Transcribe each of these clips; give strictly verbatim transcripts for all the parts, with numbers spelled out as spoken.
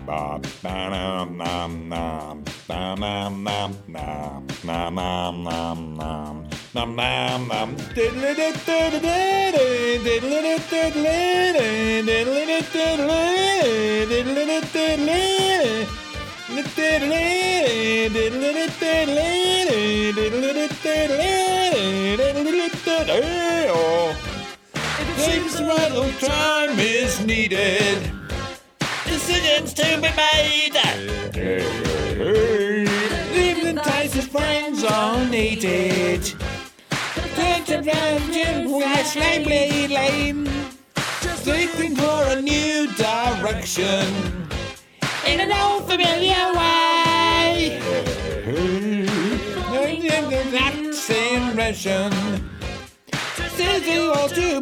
Ba ba nam nam nam nam nam nam nam nam nam nam nam nam nam nam diddly diddly diddly diddly diddly diddly diddly diddly diddly it seems a little time is needed. Decisions to be made. Leaving ties with friends are needed. Take the round and flash lane, blade lane. Seeking for a new direction in an old familiar way. Acceleration, still to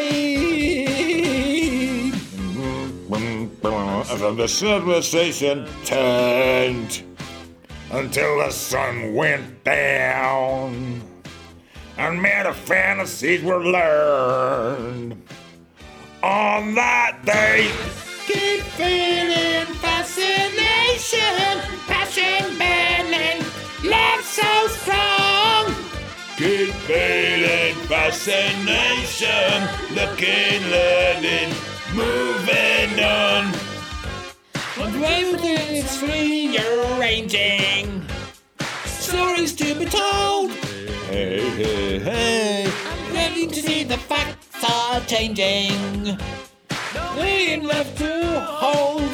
play. The civilization turned until the sun went down, and many fantasies were learned. On that day, keep feeling fascination, passion burning, love so strong. Keep feeling fascination, looking, learning, moving on. And everything is rearranging, stories to be told. Hey, hey, hey. I'm ready to see the facts are changing. Ain't left to hold.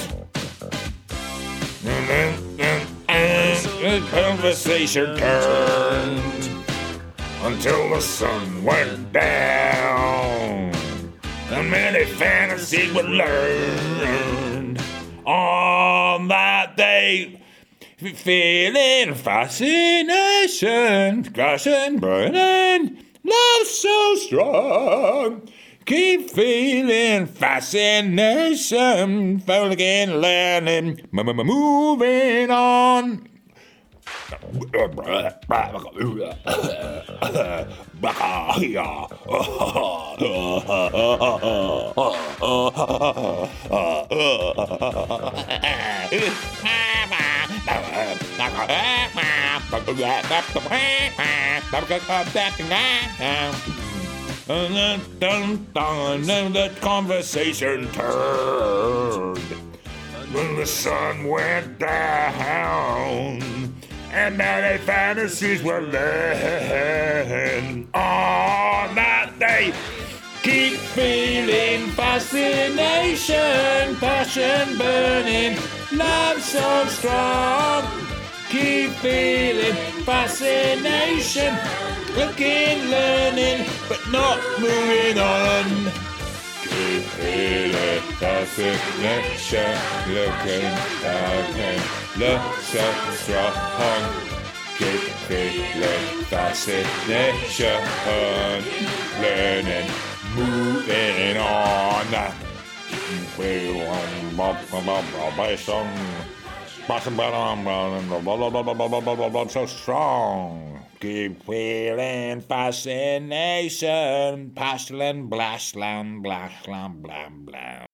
And the conversation turned until the sun went down, and many fantasies were learned. On that day, feeling fascination, passion burning, love so strong. Keep feeling fascination, focusing, learning, moving on. And then, dun, dun, and the conversation turned when the sun went down, and many fantasies were learned. On that day, keep feeling fascination, passion burning, love so strong. Keep feeling fascination, looking, learning, but not moving on. Keep feeling fascination, looking, learning, love so strong. Keep feeling fascination, learning, moving on. So strong. Keep feeling fascination, passion, blash, lam, blash, lam, blam, blam.